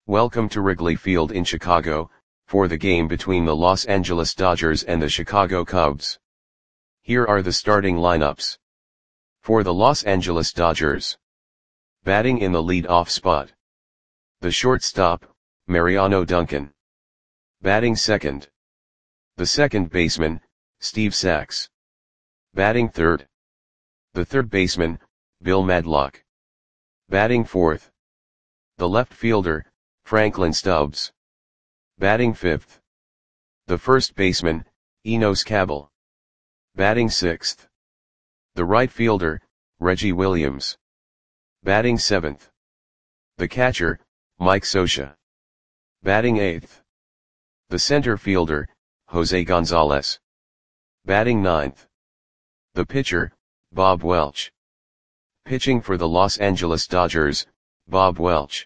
Welcome to Wrigley Field in Chicago, for the game between the Los Angeles Dodgers and the Chicago Cubs. Here are the starting lineups. For the Los Angeles Dodgers. Batting in the lead-off spot. The shortstop, Mariano Duncan. Batting second. The second baseman, Steve Sax. Batting third. The third baseman, Bill Madlock. Batting fourth. The left fielder, Franklin Stubbs. Batting fifth. The first baseman, Enos Cabell. Batting sixth. The right fielder, Reggie Williams. Batting seventh. The catcher, Mike Scioscia. Batting eighth. The center fielder, Jose Gonzalez. Batting ninth. The pitcher, Bob Welch. Pitching for the Los Angeles Dodgers, Bob Welch.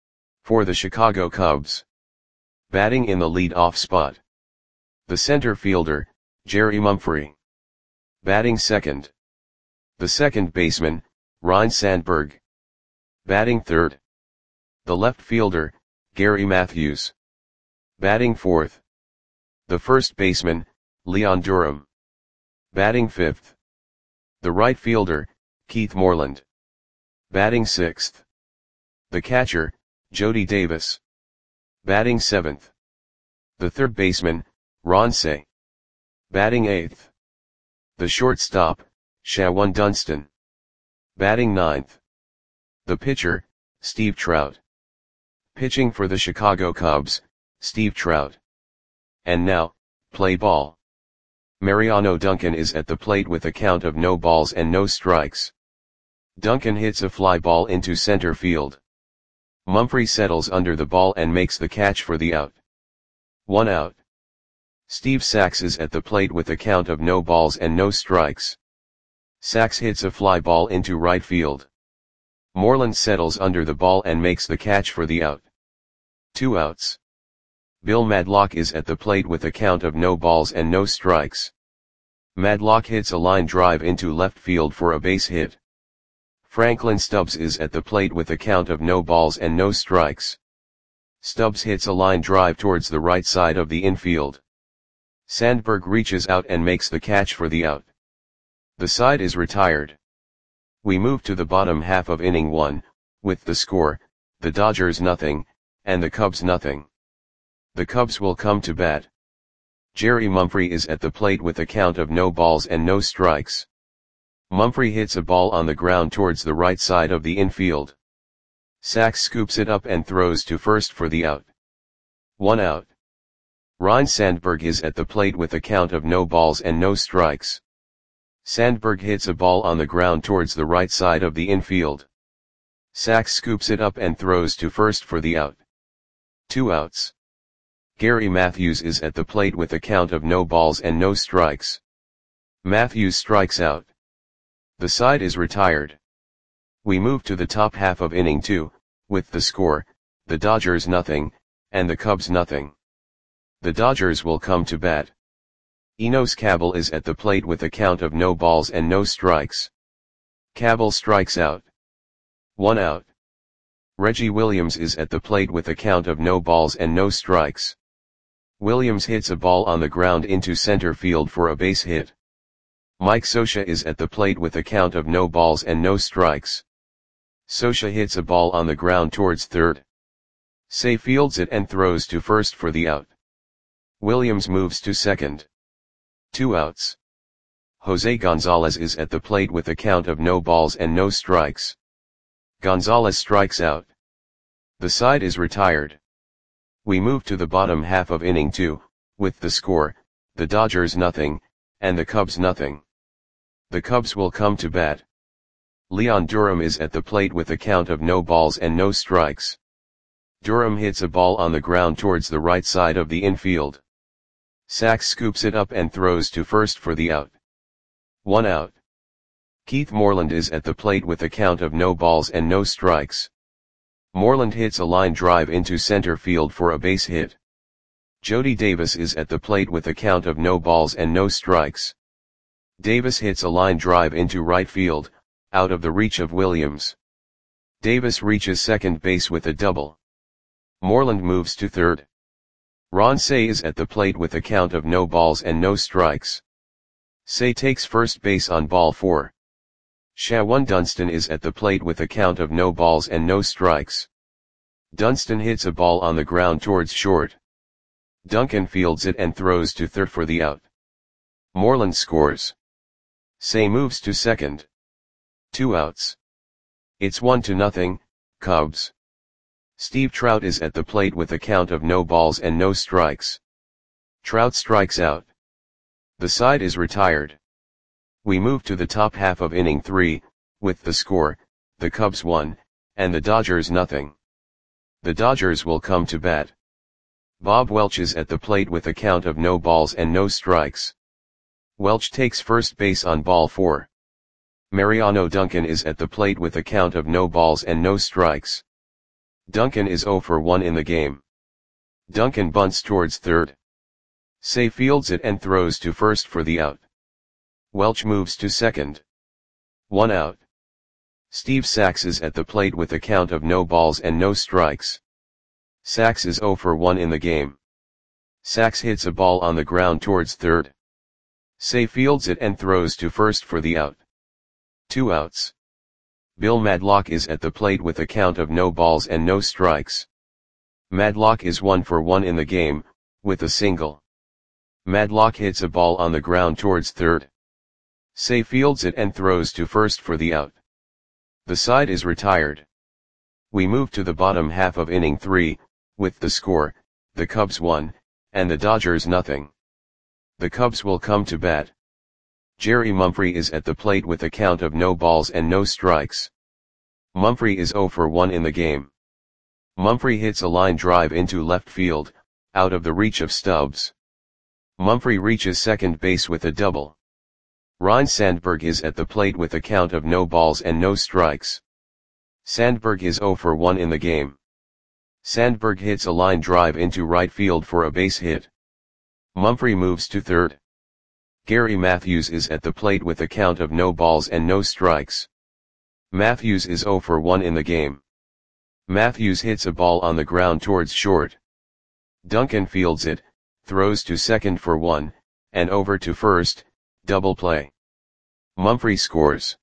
For the Chicago Cubs. Batting in the lead-off spot. The center fielder, Jerry Mumphrey. Batting second. The second baseman, Ryne Sandberg. Batting third. The left fielder, Gary Matthews. Batting fourth. The first baseman, Leon Durham. Batting fifth. The right fielder, Keith Moreland. Batting sixth. The catcher, Jody Davis. Batting seventh. The third baseman, Ron Cey. Batting eighth. The shortstop, Shawon Dunston. Batting ninth. The pitcher, Steve Trout. Pitching for the Chicago Cubs, Steve Trout. And now, play ball. Mariano Duncan is at the plate with a count of no balls and no strikes. Duncan hits a fly ball into center field. Mumphrey settles under the ball and makes the catch for the out. 1 out. Steve Sax is at the plate with a count of no balls and no strikes. Sax hits a fly ball into right field. Moreland settles under the ball and makes the catch for the out. 2 outs. Bill Madlock is at the plate with a count of no balls and no strikes. Madlock hits a line drive into left field for a base hit. Franklin Stubbs is at the plate with a count of no balls and no strikes. Stubbs hits a line drive towards the right side of the infield. Sandberg reaches out and makes the catch for the out. The side is retired. We move to the bottom half of inning 1, with the score, the Dodgers nothing, and the Cubs nothing. The Cubs will come to bat. Jerry Mumphrey is at the plate with a count of no balls and no strikes. Mumphrey hits a ball on the ground towards the right side of the infield. Sax scoops it up and throws to first for the out. 1 out. Ryne Sandberg is at the plate with a count of no balls and no strikes. Sandberg hits a ball on the ground towards the right side of the infield. Sax scoops it up and throws to first for the out. 2 outs. Gary Matthews is at the plate with a count of no balls and no strikes. Matthews strikes out. The side is retired. We move to the top half of inning 2, with the score, the Dodgers nothing, and the Cubs nothing. The Dodgers will come to bat. Enos Cabell is at the plate with a count of no balls and no strikes. Cabell strikes out. 1 out. Reggie Williams is at the plate with a count of no balls and no strikes. Williams hits a ball on the ground into center field for a base hit. Mike Scioscia is at the plate with a count of no balls and no strikes. Scioscia hits a ball on the ground towards third. Cey fields it and throws to first for the out. Williams moves to second. 2 outs. Jose Gonzalez is at the plate with a count of no balls and no strikes. Gonzalez strikes out. The side is retired. We move to the bottom half of inning 2, with the score, the Dodgers nothing, and the Cubs nothing. The Cubs will come to bat. Leon Durham is at the plate with a count of no balls and no strikes. Durham hits a ball on the ground towards the right side of the infield. Sax scoops it up and throws to first for the out. 1 out. Keith Moreland is at the plate with a count of no balls and no strikes. Moreland hits a line drive into center field for a base hit. Jody Davis is at the plate with a count of no balls and no strikes. Davis hits a line drive into right field, out of the reach of Williams. Davis reaches second base with a double. Moreland moves to third. Ron Cey is at the plate with a count of no balls and no strikes. Cey takes first base on ball 4. Shawan Dunston is at the plate with a count of no balls and no strikes. Dunston hits a ball on the ground towards short. Duncan fields it and throws to third for the out. Moreland scores. Cey moves to second. 2 outs. It's 1-0, Cubs. Steve Trout is at the plate with a count of no balls and no strikes. Trout strikes out. The side is retired. We move to the top half of inning 3, with the score, the Cubs 1, and the Dodgers 0. The Dodgers will come to bat. Bob Welch is at the plate with a count of no balls and no strikes. Welch takes first base on ball 4. Mariano Duncan is at the plate with a count of no balls and no strikes. Duncan is 0 for 1 in the game. Duncan bunts towards third. Cey fields it and throws to first for the out. Welch moves to second. 1 out. Steve Sax is at the plate with a count of no balls and no strikes. Sax is 0 for 1 in the game. Sax hits a ball on the ground towards third. Cey fields it and throws to first for the out. 2 outs. Bill Madlock is at the plate with a count of no balls and no strikes. Madlock is 1 for 1 in the game, with a single. Madlock hits a ball on the ground towards third. Cey fields it and throws to first for the out. The side is retired. We move to the bottom half of inning 3, with the score, the Cubs 1, and the Dodgers 0. The Cubs will come to bat. Jerry Mumphrey is at the plate with a count of no balls and no strikes. Mumphrey is 0 for 1 in the game. Mumphrey hits a line drive into left field, out of the reach of Stubbs. Mumphrey reaches second base with a double. Ryne Sandberg is at the plate with a count of no balls and no strikes. Sandberg is 0 for 1 in the game. Sandberg hits a line drive into right field for a base hit. Mumphrey moves to third. Gary Matthews is at the plate with a count of no balls and no strikes. Matthews is 0 for 1 in the game. Matthews hits a ball on the ground towards short. Duncan fields it, throws to second for 1, and over to first, double play. Mumphrey scores.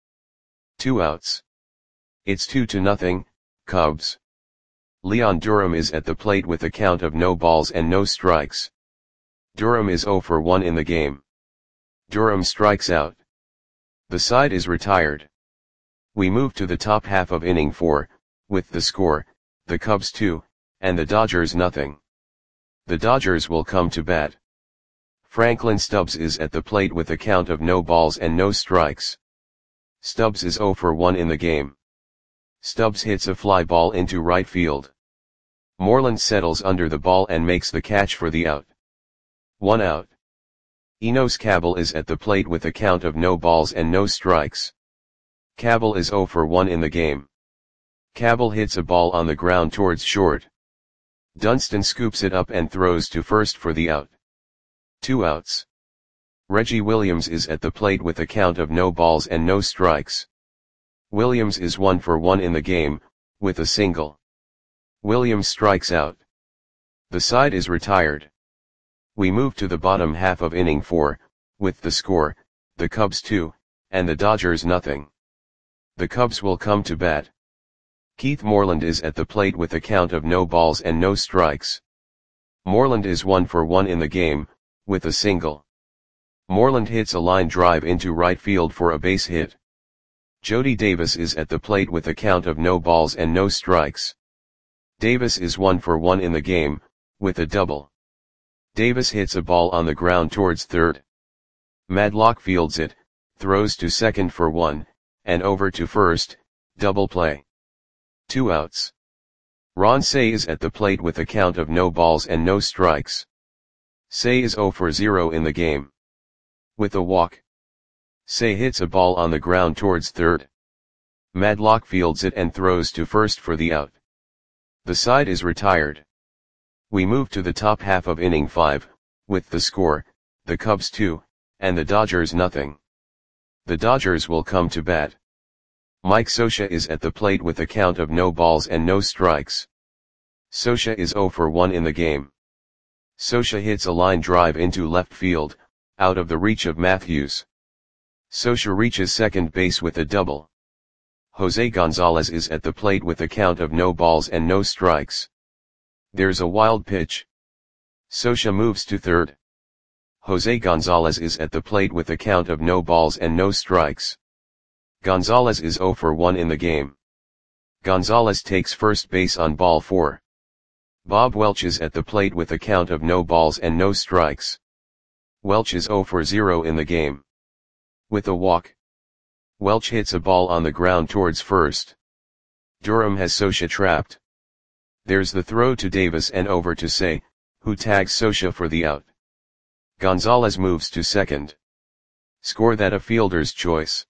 2 outs. It's 2-0, Cubs. Leon Durham is at the plate with a count of no balls and no strikes. Durham is 0 for 1 in the game. Durham strikes out. The side is retired. We move to the top half of inning 4, with the score, the Cubs 2, and the Dodgers 0. The Dodgers will come to bat. Franklin Stubbs is at the plate with a count of no balls and no strikes. Stubbs is 0 for 1 in the game. Stubbs hits a fly ball into right field. Moreland settles under the ball and makes the catch for the out. 1 out. Enos Cabell is at the plate with a count of no balls and no strikes. Cabell is 0 for 1 in the game. Cabell hits a ball on the ground towards short. Dunston scoops it up and throws to first for the out. 2 outs. Reggie Williams is at the plate with a count of no balls and no strikes. Williams is 1 for 1 in the game, with a single. Williams strikes out. The side is retired. We move to the bottom half of inning 4, with the score, the Cubs 2, and the Dodgers 0. The Cubs will come to bat. Keith Moreland is at the plate with a count of no balls and no strikes. Moreland is 1 for 1 in the game, with a single. Moreland hits a line drive into right field for a base hit. Jody Davis is at the plate with a count of no balls and no strikes. Davis is 1 for 1 in the game, with a double. Davis hits a ball on the ground towards third. Madlock fields it, throws to second for 1, and over to first, double play. 2 outs. Ron Cey is at the plate with a count of no balls and no strikes. Cey is 0 for 0 in the game. With a walk. Cey hits a ball on the ground towards third. Madlock fields it and throws to first for the out. The side is retired. We move to the top half of inning 5, with the score, the Cubs 2, and the Dodgers 0. The Dodgers will come to bat. Mike Scioscia is at the plate with a count of no balls and no strikes. Scioscia is 0 for 1 in the game. Scioscia hits a line drive into left field, out of the reach of Matthews. Scioscia reaches second base with a double. Jose Gonzalez is at the plate with a count of no balls and no strikes. There's a wild pitch. Scioscia moves to third. Jose Gonzalez is at the plate with a count of no balls and no strikes. Gonzalez is 0 for 1 in the game. Gonzalez takes first base on ball 4. Bob Welch is at the plate with a count of no balls and no strikes. Welch is 0 for 0 in the game. With a walk, Welch hits a ball on the ground towards first. Durham has Scioscia trapped. There's the throw to Davis and over to Cey, who tags Scioscia for the out. Gonzalez moves to second. Score that a fielder's choice.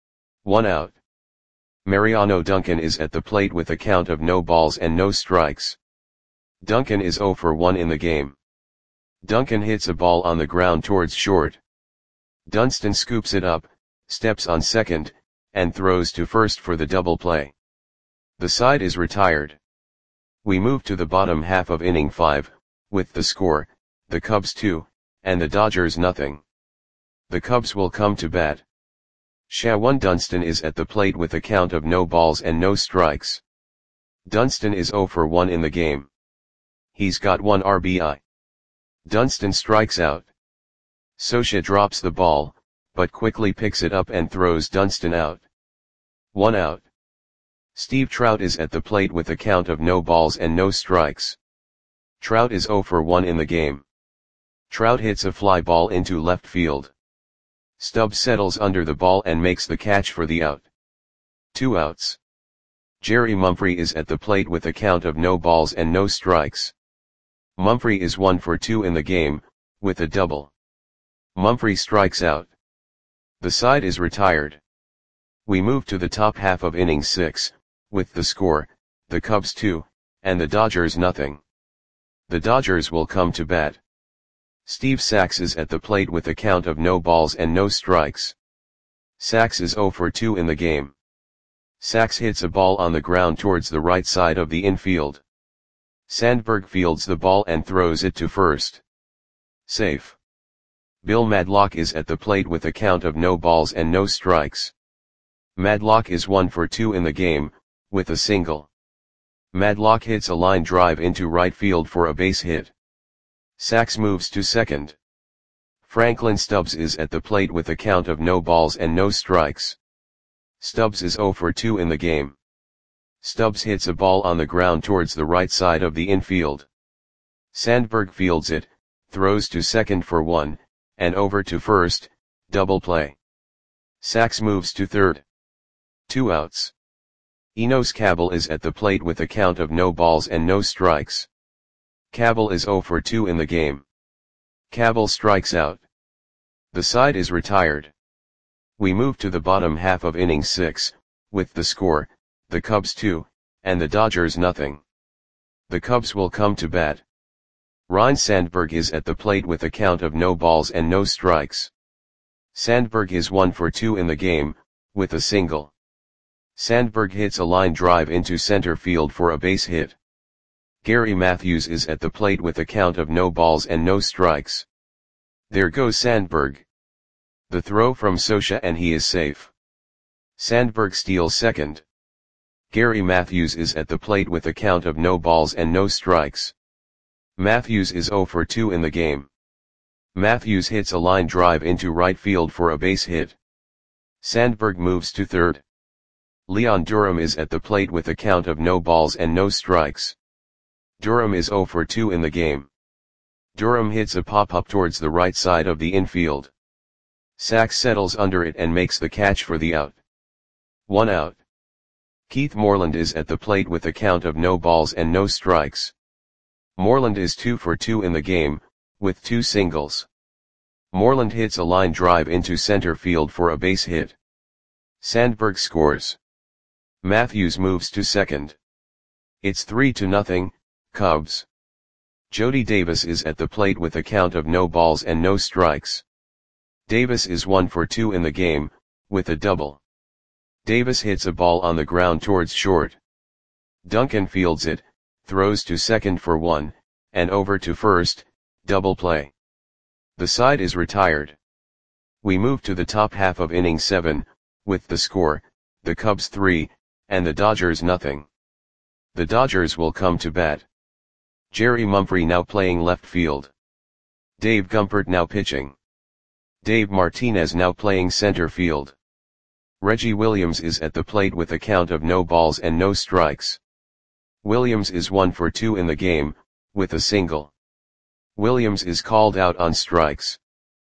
1 out. Mariano Duncan is at the plate with a count of no balls and no strikes. Duncan is 0 for 1 in the game. Duncan hits a ball on the ground towards short. Dunston scoops it up, steps on second, and throws to first for the double play. The side is retired. We move to the bottom half of inning 5, with the score, the Cubs 2, and the Dodgers nothing. The Cubs will come to bat. Shawan Dunston is at the plate with a count of no balls and no strikes. Dunston is 0 for 1 in the game. He's got 1 RBI. Dunston strikes out. Scioscia drops the ball, but quickly picks it up and throws Dunston out. 1 out. Steve Trout is at the plate with a count of no balls and no strikes. Trout is 0 for 1 in the game. Trout hits a fly ball into left field. Stubbs settles under the ball and makes the catch for the out. 2 outs. Jerry Mumphrey is at the plate with a count of no balls and no strikes. Mumphrey is 1 for 2 in the game, with a double. Mumphrey strikes out. The side is retired. We move to the top half of inning 6, with the score, the Cubs 2, and the Dodgers nothing. The Dodgers will come to bat. Steve Sax is at the plate with a count of no balls and no strikes. Sax is 0 for 2 in the game. Sax hits a ball on the ground towards the right side of the infield. Sandberg fields the ball and throws it to first. Safe. Bill Madlock is at the plate with a count of no balls and no strikes. Madlock is 1 for 2 in the game, with a single. Madlock hits a line drive into right field for a base hit. Sax moves to second. Franklin Stubbs is at the plate with a count of no balls and no strikes. Stubbs is 0 for 2 in the game. Stubbs hits a ball on the ground towards the right side of the infield. Sandberg fields it, throws to second for 1, and over to first, double play. Sax moves to third. 2 outs. Enos Cabell is at the plate with a count of no balls and no strikes. Cabell is 0 for 2 in the game. Cabell strikes out. The side is retired. We move to the bottom half of inning 6, with the score, the Cubs 2, and the Dodgers nothing. The Cubs will come to bat. Ryne Sandberg is at the plate with a count of no balls and no strikes. Sandberg is 1 for 2 in the game, with a single. Sandberg hits a line drive into center field for a base hit. Gary Matthews is at the plate with a count of no balls and no strikes. There goes Sandberg. The throw from Scioscia and he is safe. Sandberg steals second. Gary Matthews is at the plate with a count of no balls and no strikes. Matthews is 0 for 2 in the game. Matthews hits a line drive into right field for a base hit. Sandberg moves to third. Leon Durham is at the plate with a count of no balls and no strikes. Durham is 0 for 2 in the game. Durham hits a pop-up towards the right side of the infield. Sax settles under it and makes the catch for the out. 1 out. Keith Moreland is at the plate with a count of no balls and no strikes. Moreland is 2 for 2 in the game, with 2 singles. Moreland hits a line drive into center field for a base hit. Sandberg scores. Matthews moves to second. It's 3-0, Cubs. Jody Davis is at the plate with a count of no balls and no strikes. Davis is 1 for 2 in the game, with a double. Davis hits a ball on the ground towards short. Duncan fields it, throws to second for 1, and over to first, double play. The side is retired. We move to the top half of inning 7, with the score, the Cubs 3, and the Dodgers nothing. The Dodgers will come to bat. Jerry Mumphrey now playing left field. Dave Gumpert now pitching. Dave Martinez now playing center field. Reggie Williams is at the plate with a count of no balls and no strikes. Williams is 1 for 2 in the game, with a single. Williams is called out on strikes.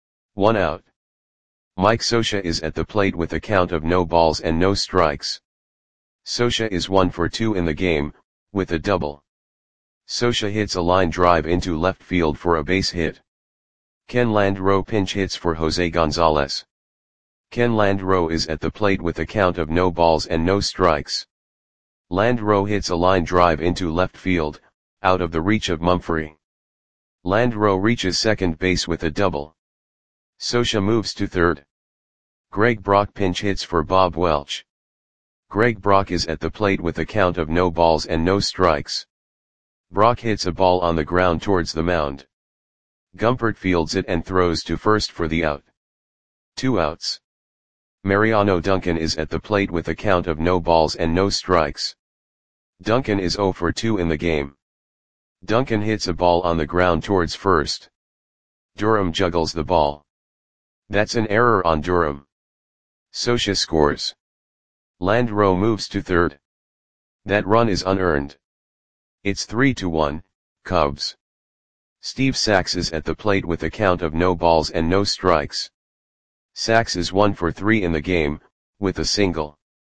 1 out. Mike Scioscia is at the plate with a count of no balls and no strikes. Scioscia is 1 for 2 in the game, with a double. Scioscia hits a line drive into left field for a base hit. Ken Landreau pinch hits for Jose Gonzalez. Ken Landreau is at the plate with a count of no balls and no strikes. Landreau hits a line drive into left field, out of the reach of Mumphrey. Landreau reaches second base with a double. Scioscia moves to third. Greg Brock pinch hits for Bob Welch. Greg Brock is at the plate with a count of no balls and no strikes. Brock hits a ball on the ground towards the mound. Gumpert fields it and throws to first for the out. 2 outs. Mariano Duncan is at the plate with a count of no balls and no strikes. Duncan is 0 for 2 in the game. Duncan hits a ball on the ground towards first. Durham juggles the ball. That's an error on Durham. Scioscia scores. Landreau moves to third. That run is unearned. It's 3-1, Cubs. Steve Sax is at the plate with a count of no balls and no strikes. Sax is 1 for 3 in the game, with a single.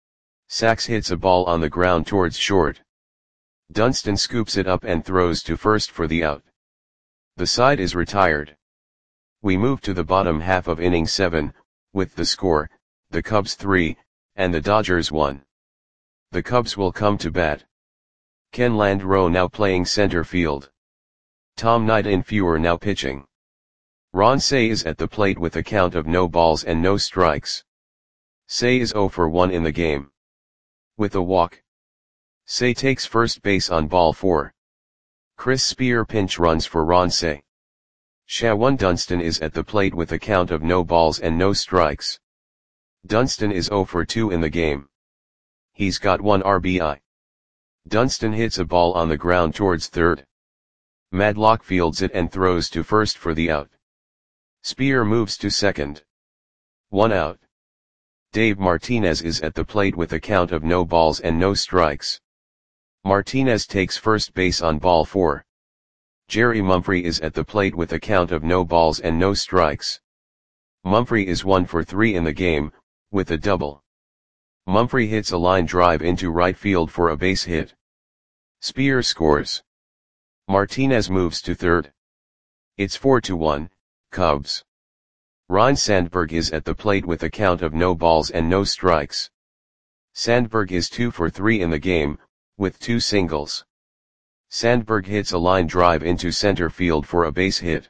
Sax hits a ball on the ground towards short. Dunston scoops it up and throws to first for the out. The side is retired. We move to the bottom half of inning 7, with the score, the Cubs 3, and the Dodgers 1. The Cubs will come to bat. Ken Landreau now playing center field. Tom Nightinfuer now pitching. Ron Cey is at the plate with a count of no balls and no strikes. Cey is 0 for 1 in the game. With a walk. Cey takes first base on ball 4. Chris Spear pinch runs for Ron Cey. Shawan Dunston is at the plate with a count of no balls and no strikes. Dunston is 0 for 2 in the game. He's got 1 RBI. Dunston hits a ball on the ground towards third. Madlock fields it and throws to first for the out. Spear moves to second. 1 out. Dave Martinez is at the plate with a count of no balls and no strikes. Martinez takes first base on ball 4. Jerry Mumphrey is at the plate with a count of no balls and no strikes. Mumphrey is 1 for 3 in the game, with a double. Mumphrey hits a line drive into right field for a base hit. Spear scores. Martinez moves to third. It's 4-1, Cubs. Ryne Sandberg is at the plate with a count of no balls and no strikes. Sandberg is 2 for 3 in the game, with 2 singles. Sandberg hits a line drive into center field for a base hit.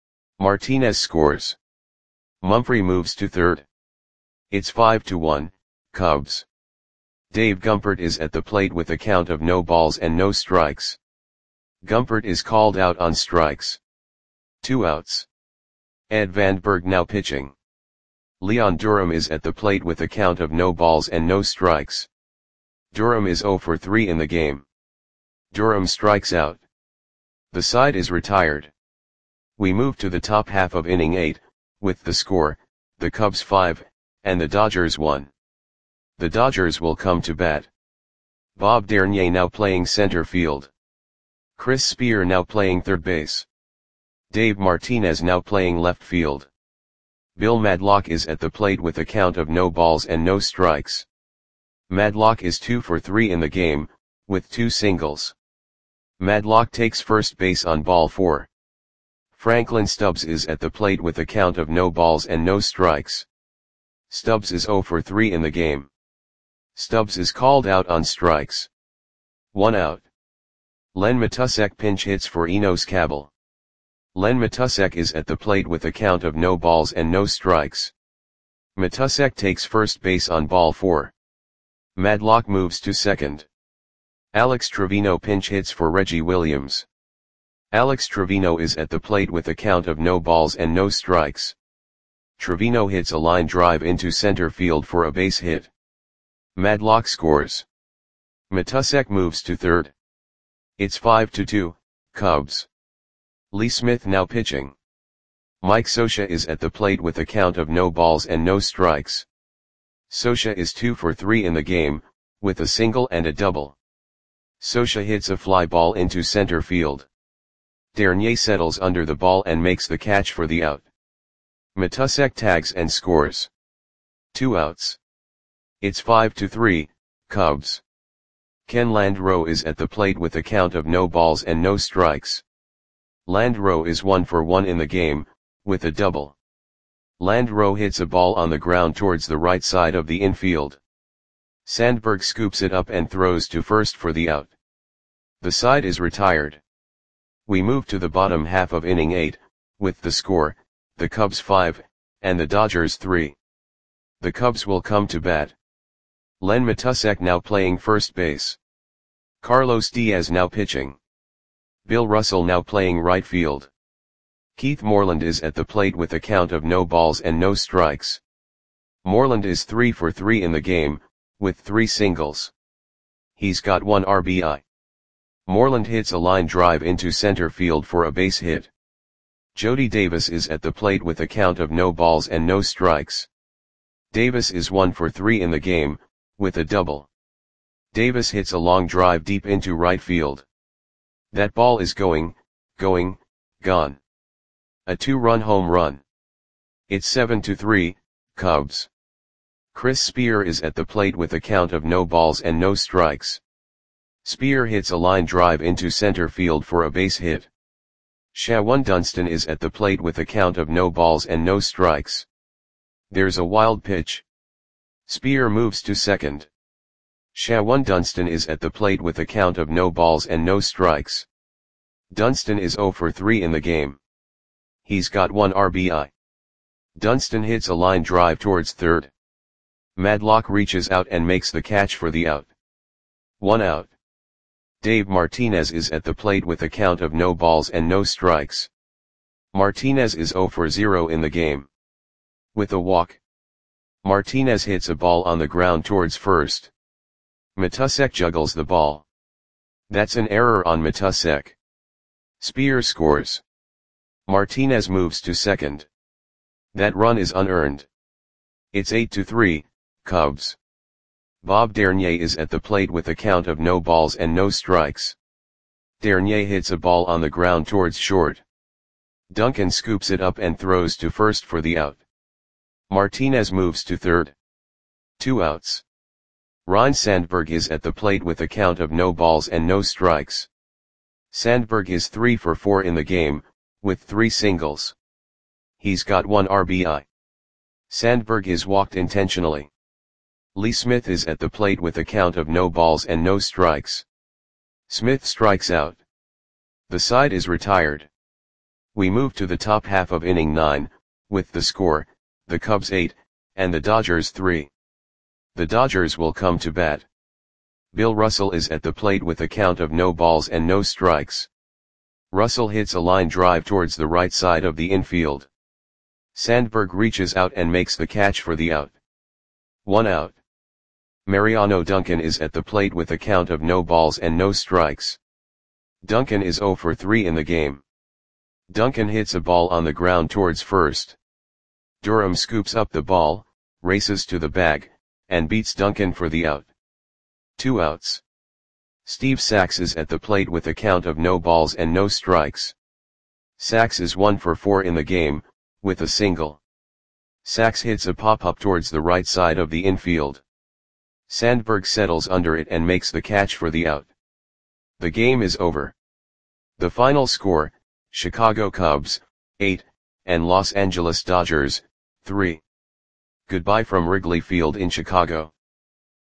Martinez scores. Mumphrey moves to third. It's 5-1, Cubs. Dave Gumpert is at the plate with a count of no balls and no strikes. Gumpert is called out on strikes. 2 outs. Ed Vandenberg now pitching. Leon Durham is at the plate with a count of no balls and no strikes. Durham is 0 for 3 in the game. Durham strikes out. The side is retired. We move to the top half of inning 8, with the score, the Cubs 5, and the Dodgers 1. The Dodgers will come to bat. Bob Dernier now playing center field. Chris Spear now playing third base. Dave Martinez now playing left field. Bill Madlock is at the plate with a count of no balls and no strikes. Madlock is 2 for 3 in the game, with 2 singles. Madlock takes first base on ball 4. Franklin Stubbs is at the plate with a count of no balls and no strikes. Stubbs is 0 for 3 in the game. Stubbs is called out on strikes. 1 out. Len Matusek pinch hits for Enos Cabell. Len Matusek is at the plate with a count of no balls and no strikes. Matusek takes first base on ball 4. Madlock moves to second. Alex Trevino pinch hits for Reggie Williams. Alex Trevino is at the plate with a count of no balls and no strikes. Trevino hits a line drive into center field for a base hit. Madlock scores. Matusek moves to third. It's 5-2, Cubs. Lee Smith now pitching. Mike Scioscia is at the plate with a count of no balls and no strikes. Scioscia is 2 for 3 in the game, with a single and a double. Scioscia hits a fly ball into center field. Dernier settles under the ball and makes the catch for the out. Matusek tags and scores. 2 outs. It's 5-3, Cubs. Ken Landreaux is at the plate with a count of no balls and no strikes. Landreaux is 1 for 1 in the game, with a double. Landreaux hits a ball on the ground towards the right side of the infield. Sandberg scoops it up and throws to first for the out. The side is retired. We move to the bottom half of inning 8, with the score, the Cubs 5, and the Dodgers 3. The Cubs will come to bat. Len Matusek now playing first base. Carlos Diaz now pitching. Bill Russell now playing right field. Keith Moreland is at the plate with a count of no balls and no strikes. Moreland is 3 for 3 in the game, with 3 singles. He's got 1 RBI. Moreland hits a line drive into center field for a base hit. Jody Davis is at the plate with a count of no balls and no strikes. Davis is 1 for 3 in the game, with a double. Davis hits a long drive deep into right field. That ball is gone. A 2-run home run. It's 7-3, Cubs. Chris Spear is at the plate with a count of no balls and no strikes. Spear hits a line drive into center field for a base hit. Shawan Dunston is at the plate with a count of no balls and no strikes. There's a wild pitch. Spear moves to second. Shawan Dunston is at the plate with a count of no balls and no strikes. Dunston is 0 for 3 in the game. He's got 1 RBI. Dunston hits a line drive towards third. Madlock reaches out and makes the catch for the out. 1 out. Dave Martinez is at the plate with a count of no balls and no strikes. Martinez is 0 for 0 in the game. With a walk. Martinez hits a ball on the ground towards first. Matusek juggles the ball. That's an error on Matusek. Spear scores. Martinez moves to second. That run is unearned. It's 8-3, Cubs. Bob Dernier is at the plate with a count of no balls and no strikes. Dernier hits a ball on the ground towards short. Duncan scoops it up and throws to first for the out. Martinez moves to third. 2 outs. Ryne Sandberg is at the plate with a count of no balls and no strikes. Sandberg is 3 for 4 in the game, with 3 singles. He's got 1 RBI. Sandberg is walked intentionally. Lee Smith is at the plate with a count of no balls and no strikes. Smith strikes out. The side is retired. We move to the top half of inning 9, with the score, the Cubs 8, and the Dodgers 3. The Dodgers will come to bat. Bill Russell is at the plate with a count of no balls and no strikes. Russell hits a line drive towards the right side of the infield. Sandberg reaches out and makes the catch for the out. 1 out. Mariano Duncan is at the plate with a count of no balls and no strikes. Duncan is 0 for 3 in the game. Duncan hits a ball on the ground towards first. Durham scoops up the ball, races to the bag, and beats Duncan for the out. 2 outs. Steve Sax is at the plate with a count of no balls and no strikes. Sax is 1 for 4 in the game, with a single. Sax hits a pop-up towards the right side of the infield. Sandberg settles under it and makes the catch for the out. The game is over. The final score, Chicago Cubs, 8, and Los Angeles Dodgers, 3. Goodbye from Wrigley Field in Chicago.